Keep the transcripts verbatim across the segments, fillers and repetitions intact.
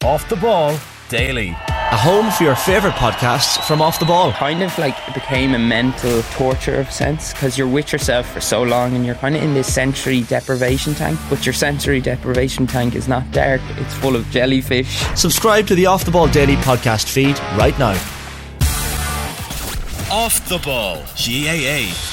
Off the Ball Daily. A home for your favourite podcasts from Off the Ball. Kind of like it became a mental torture of a sense, because you're with yourself for so long and you're kind of in this sensory deprivation tank, but your sensory deprivation tank is not dark, it's full of jellyfish. Subscribe to the Off the Ball Daily podcast feed right now. Off the Ball G A A.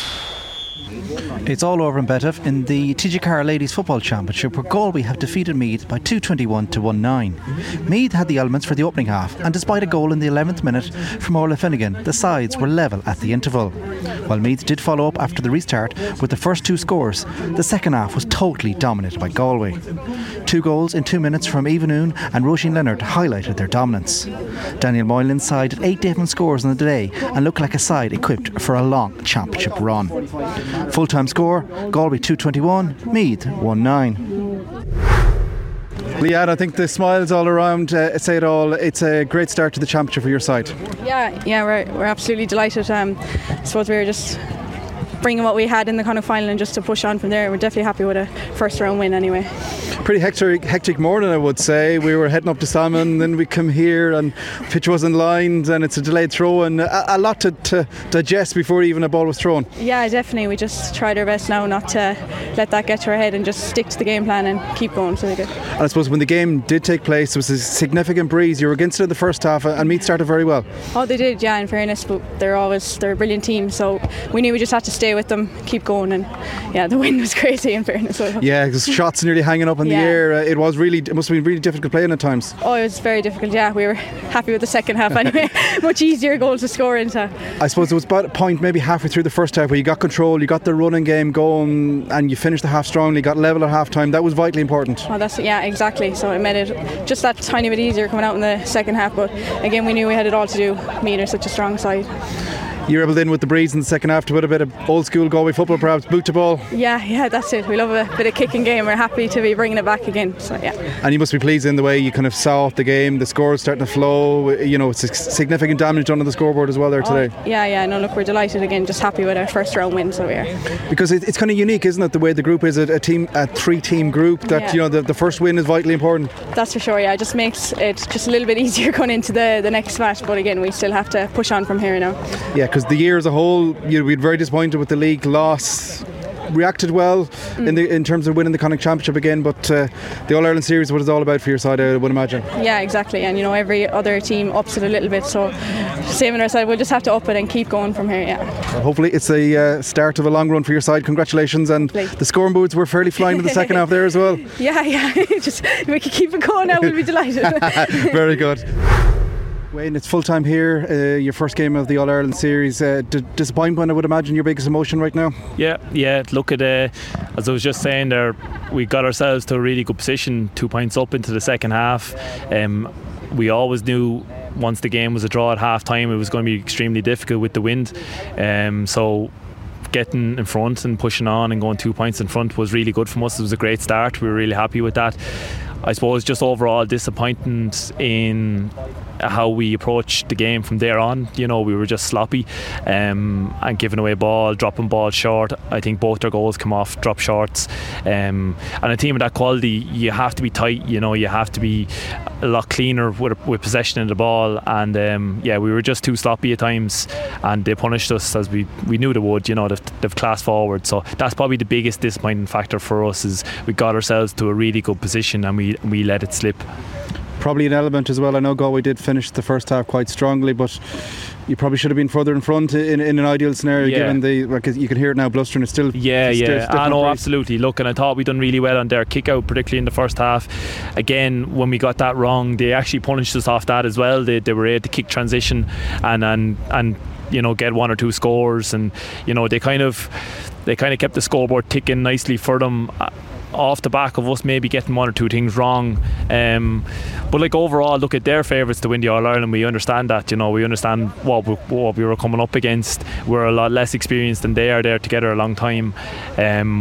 It's all over in Bettif in the T G Car Ladies Football Championship, where Galway have defeated Meath by two twenty-one to one nine. Meath had the elements for the opening half, and despite a goal in the eleventh minute from Orla Finnegan, the sides were level at the interval. While Meath did follow up after the restart with the first two scores, the second half was totally dominated by Galway. Two goals in two minutes from Eva Noon and Roisin Leonard highlighted their dominance. Daniel Moylan's side had eight different scores on the day and looked like a side equipped for a long championship run. Full-time score, Galway two twenty-one, Meath one nine. Leanne, I think the smiles all around uh, say it all. It's a great start to the championship for your side. Yeah, yeah, we're we're absolutely delighted. Um, I suppose we were just bringing what we had in the kind of final and just to push on from there. We're definitely happy with a first round win anyway. Pretty hectic, hectic morning, I would say. We were heading up to Salmon, then we come here and pitch wasn't lined and it's a delayed throw and a, a lot to, to digest before even a ball was thrown. Yeah, definitely. We just tried our best now not to let that get to our head and just stick to the game plan and keep going. So we did. And I suppose when the game did take place, there was a significant breeze. You were against it in the first half and Meath started very well. Oh, they did, yeah, in fairness, but they're always they're a brilliant team, so we knew we just had to stay with them, keep going, and yeah, the win was crazy in fairness. Yeah, because shots nearly hanging up in yeah. the air. Uh, it was really, it must have been really difficult playing at times. Oh, it was very difficult, yeah. We were happy with the second half anyway. Much easier goal to score into. I suppose there was about a point maybe halfway through the first half where you got control, you got the running game going and you finished the half strongly, got level at half time. That was vitally important. Oh, that's yeah, exactly. So it made it just that tiny bit easier coming out in the second half, but again we knew we had it all to do. Meath are such a strong side. You were able in with the breeze in the second half to put a bit of old school Galway football, perhaps boot to ball. Yeah, yeah, that's it. We love a bit of kicking game. We're happy to be bringing it back again. So yeah. And you must be pleased in the way you kind of saw off the game. The score's starting to flow. You know, it's significant damage done on the scoreboard as well there today. Oh, yeah, yeah. No, look, we're delighted again. Just happy with our first round win. So we are. Because it, it's kind of unique, isn't it? The way the group is a, a team, a three-team group. That yeah. you know, the, the first win is vitally important. That's for sure. Yeah, it just makes it just a little bit easier going into the the next match. But again, we still have to push on from here now. Yeah, because the year as a whole. You'd be very disappointed with the league loss. Reacted well mm. in the in terms of winning the Connacht Championship again, but uh, the All Ireland Series, what it's all about for your side, I would imagine. Yeah, exactly. And you know, every other team ups it a little bit, so same on our side. We'll just have to up it and keep going from here. Yeah. Well, hopefully, it's a uh, start of a long run for your side. Congratulations, and hopefully. The scoring boards were fairly flying in the second half there as well. Yeah, yeah. Just we can keep it going now. We'll be delighted. Very good. Wayne, it's full time here, uh, your first game of the All Ireland Series. Uh, d- disappointment, I would imagine, your biggest emotion right now? Yeah, yeah. Look at, uh, as I was just saying there, we got ourselves to a really good position, two points up into the second half. Um, we always knew once the game was a draw at half time, it was going to be extremely difficult with the wind. Um, so getting in front and pushing on and going two points in front was really good from us. It was a great start. We were really happy with that. I suppose just overall disappointment in how we approached the game from there on. You know, we were just sloppy um, and giving away ball, dropping ball short. I think both their goals come off drop shots. Um, and a team of that quality, you have to be tight. You know, you have to be a lot cleaner with, with possession of the ball. And um, yeah, we were just too sloppy at times, and they punished us as we, we knew they would. You know, they've, they've classed forward. So that's probably the biggest disappointing factor for us, is we got ourselves to a really good position and we we let it slip. Probably an element as well. I know Galway did finish the first half quite strongly, but you probably should have been further in front in, in an ideal scenario, yeah. given the like, you can hear it now blustering. It's still yeah it's yeah still I know absolutely. Look, and I thought we done really well on their kick out, particularly in the first half. Again, when we got that wrong, they actually punished us off that as well. They, they were able to kick transition and and and you know, get one or two scores, and you know, they kind of they kind of kept the scoreboard ticking nicely for them, off the back of us maybe getting one or two things wrong. Um, but like overall, look at their favourites to win the All Ireland. We understand that, you know, we understand what we, what we were coming up against. We're a lot less experienced than they are. There together a long time. Um,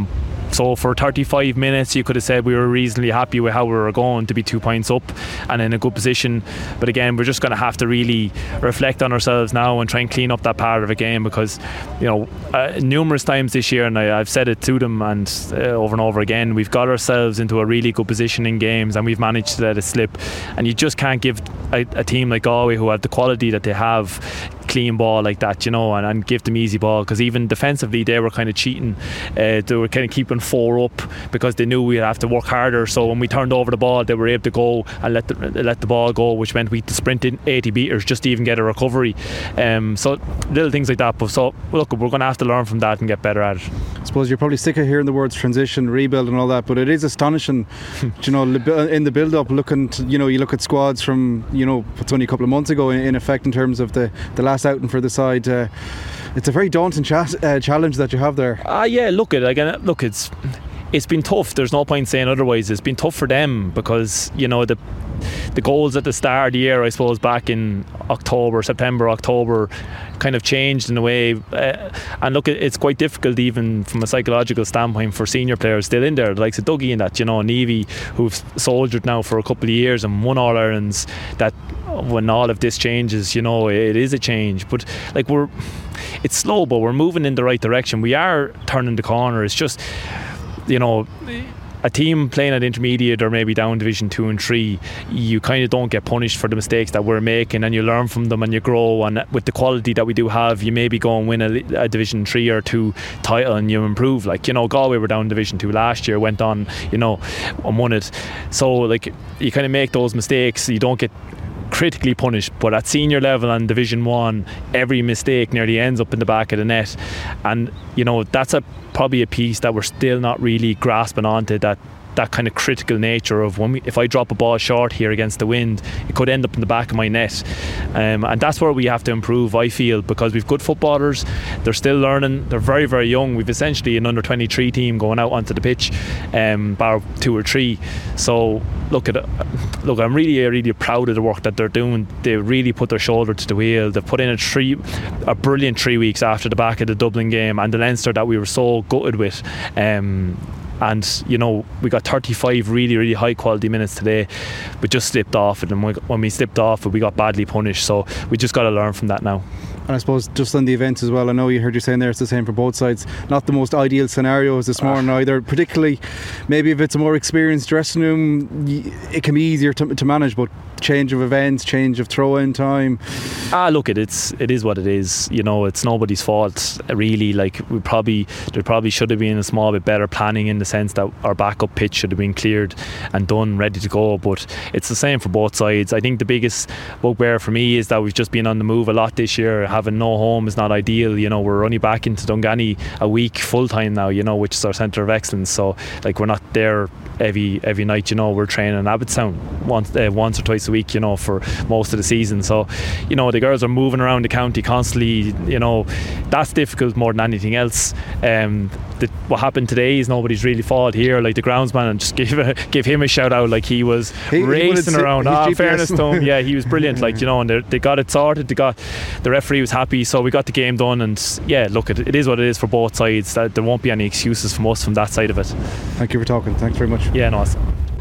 so for thirty-five minutes you could have said we were reasonably happy with how we were going to be two points up and in a good position. But again, we're just going to have to really reflect on ourselves now and try and clean up that part of the game, because you know uh, numerous times this year, and I, I've said it to them and uh, over and over again, we've got ourselves into a really good position in games and we've managed to let it slip. And you just can't give a, a team like Galway, who have the quality that they have, clean ball like that, you know, and, and give them easy ball, because even defensively they were kind of cheating. Uh, they were kind of keeping four up because they knew we'd have to work harder. So when we turned over the ball, they were able to go and let the, let the ball go, which meant we had to sprint in eighty metres just to even get a recovery. Um, so little things like that. But so look, we're going to have to learn from that and get better at it. I suppose you're probably sick of hearing the words transition, rebuild and all that, but it is astonishing you know, in the build up, looking to, you know, you look at squads from, you know, it's only a couple of months ago in, in effect in terms of the, the last outing for the side. uh, it's a very daunting cha- uh, challenge that you have there. Ah, uh, yeah, look at again. Look, it's it's been tough. There's no point saying otherwise. It's been tough for them because you know the the goals at the start of the year, I suppose, back in October, September, October, kind of changed in a way. Uh, and look, it's quite difficult even from a psychological standpoint for senior players still in there, the likes of Dougie and that, you know, Nevy, who've soldiered now for a couple of years and won All Irelands, that when all of this changes, you know, it is a change. But like we're, it's slow, but we're moving in the right direction. We are turning the corner. It's just, you know, a team playing at intermediate or maybe down division two and three, you kind of don't get punished for the mistakes that we're making, and you learn from them and you grow. And with the quality that we do have, you maybe go and win a, a division three or two title and you improve. Like, you know, Galway were down division two last year, went on, you know, and won it. So like you kind of make those mistakes, you don't get critically punished. But at senior level and division one, every mistake nearly ends up in the back of the net. And you know, that's a probably a piece that we're still not really grasping onto, that that kind of critical nature of when we, if I drop a ball short here against the wind, it could end up in the back of my net. Um, and that's where we have to improve, I feel, because we've good footballers. They're still learning. They're very, very young. We've essentially an under twenty-three team going out onto the pitch, um, bar two or three. So look at it. Look, I'm really, really proud of the work that they're doing. They really put their shoulder to the wheel. They've put in a three, a brilliant three weeks after the back of the Dublin game and the Leinster that we were so gutted with. Um, And you know, we got thirty-five really, really high quality minutes today. We just slipped off it, and when we slipped off it, we got badly punished. So we just got to learn from that now. And I suppose just on the events as well, I know you heard you saying there it's the same for both sides. Not the most ideal scenarios this morning either, particularly maybe if it's a more experienced dressing room, it can be easier to, to manage, but change of events, change of throw-in time. Ah, look, it it's it is what it is. You know, it's nobody's fault really. Like we probably there probably should have been a small bit better planning in the sense that our backup pitch should have been cleared and done, ready to go. But it's the same for both sides. I think the biggest bugbear for me is that we've just been on the move a lot this year. Having no home is not ideal. You know, we're only back into Dunganny a week full time now, you know, which is our centre of excellence. So like we're not there every every night, you know. We're training in Abbottstown once uh, once or twice a week, you know, for most of the season. So you know, the girls are moving around the county constantly, you know. That's difficult more than anything else. um, the, what happened today is nobody's really fault here. Like the groundsman, and just give a, give him a shout out. Like he was he, racing he around. Ah, fairness to him, yeah, he was brilliant. Like, you know, and they got it sorted. They got the referee was happy, so we got the game done. And yeah, look, it, it is what it is for both sides. That there won't be any excuses from us from that side of it. Thank you for talking. Thanks very much. Yeah, no.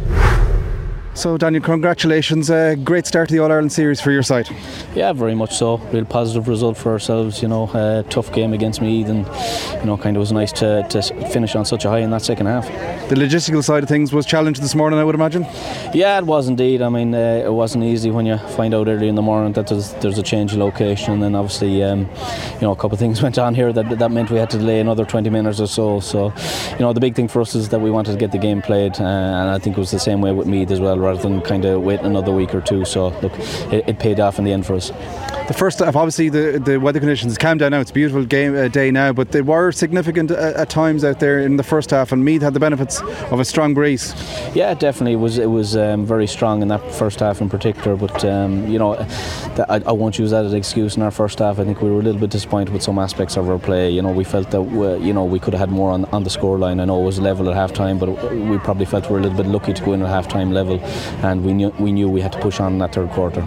So Daniel, congratulations, uh, great start to the All-Ireland series for your side. Yeah, very much so. Real positive result for ourselves, you know. Uh, tough game against Meath, and you know, kind of was nice to, to finish on such a high in that second half. The logistical side of things was challenged this morning, I would imagine. Yeah, it was indeed. I mean, uh, it wasn't easy when you find out early in the morning that there's, there's a change of location, and then obviously um, you know, a couple of things went on here that that meant we had to delay another twenty minutes or so. So you know, the big thing for us is that we wanted to get the game played, uh, and I think it was the same way with Meath as well, rather than kind of wait another week or two. So look, it, it paid off in the end for us. The first half, obviously the, the weather conditions calmed down now. It's a beautiful game uh, day now, but they were significant uh, at times out there in the first half, and Meath had the benefits of a strong breeze. Yeah, definitely. It was it was um, very strong in that first half in particular, but um, you know, that, I, I won't use that as an excuse in our first half. I think we were a little bit disappointed with some aspects of our play. You know, we felt that we, you know, we could have had more on, on the scoreline. I know it was level at half time, but we probably felt we were a little bit lucky to go in at half time level, and we knew we knew we had to push on in that third quarter.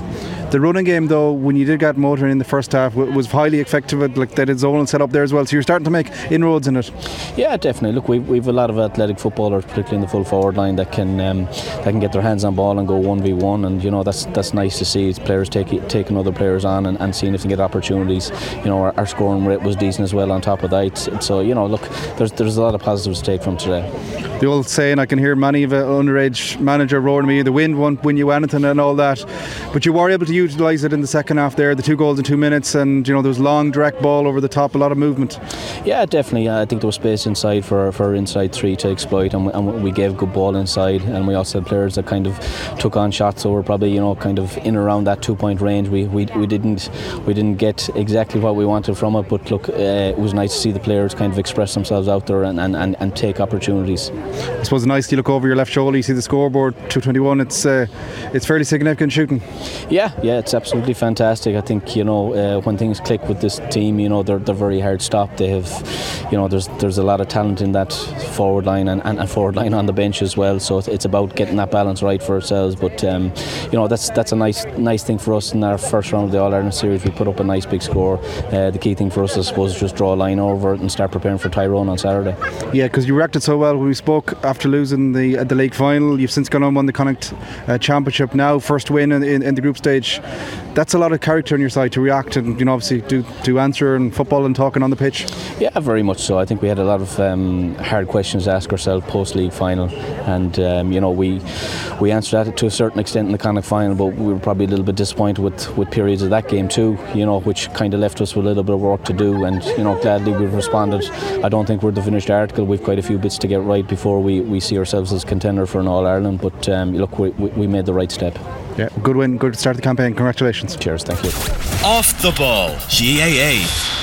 The running game, though, when you did get motoring in the first half, w- was highly effective. Like they did zone set up there as well. So you're starting to make inroads in it. Yeah, definitely. Look, we've, we've a lot of athletic footballers, particularly in the full forward line, that can um, that can get their hands on ball and go one v one, and you know that's that's nice to see. It's players take, taking other players on and, and seeing if they can get opportunities. You know, our, our scoring rate was decent as well on top of that. It's, so you know, look, there's there's a lot of positives to take from today. The old saying, I can hear many of an underage manager roaring at me, the wind won't win you anything and all that, but you were able to utilise it in the second half there, the two goals in two minutes, and you know there was long direct ball over the top, a lot of movement. Yeah, definitely. I think there was space inside for, for our inside three to exploit, and we, and we gave good ball inside, and we also had players that kind of took on shots, so we're probably, you know, kind of in around that two point range. We we, we didn't we didn't get exactly what we wanted from it, but look, uh, it was nice to see the players kind of express themselves out there and, and, and, and take opportunities. I suppose nice, you look over your left shoulder, you see the scoreboard, two twenty-one. It's uh, it's fairly significant shooting. Yeah, yeah, it's absolutely fantastic. I think, you know, uh, when things click with this team, you know, they're they're very hard stopped. They have, you know, there's there's a lot of talent in that forward line and, and, and forward line on the bench as well. So it's about getting that balance right for ourselves. But um, you know, that's that's a nice nice thing for us in our first round of the All Ireland series. We put up a nice big score. Uh, the key thing for us, I suppose, is just draw a line over it and start preparing for Tyrone on Saturday. Yeah, because you reacted so well when we spoke after losing the at the league final. You've since gone on and won the Connacht uh, Championship now, first win in, in, in the group stage. That's a lot of character on your side to react and, you know, obviously do to answer and football and talking on the pitch. Yeah, very much so. I think we had a lot of um, hard questions to ask ourselves post league final, and um, you know we we answered that to a certain extent in the Connacht final, but we were probably a little bit disappointed with, with periods of that game too, you know, which kind of left us with a little bit of work to do, and you know, gladly we've responded. I don't think we're the finished article. We've quite a few bits to get right before we, we see ourselves as contender for an All Ireland, but um, look, we, we made the right step. Yeah, good win, good start to the campaign. Congratulations. Cheers, thank you. Off the ball, G A A.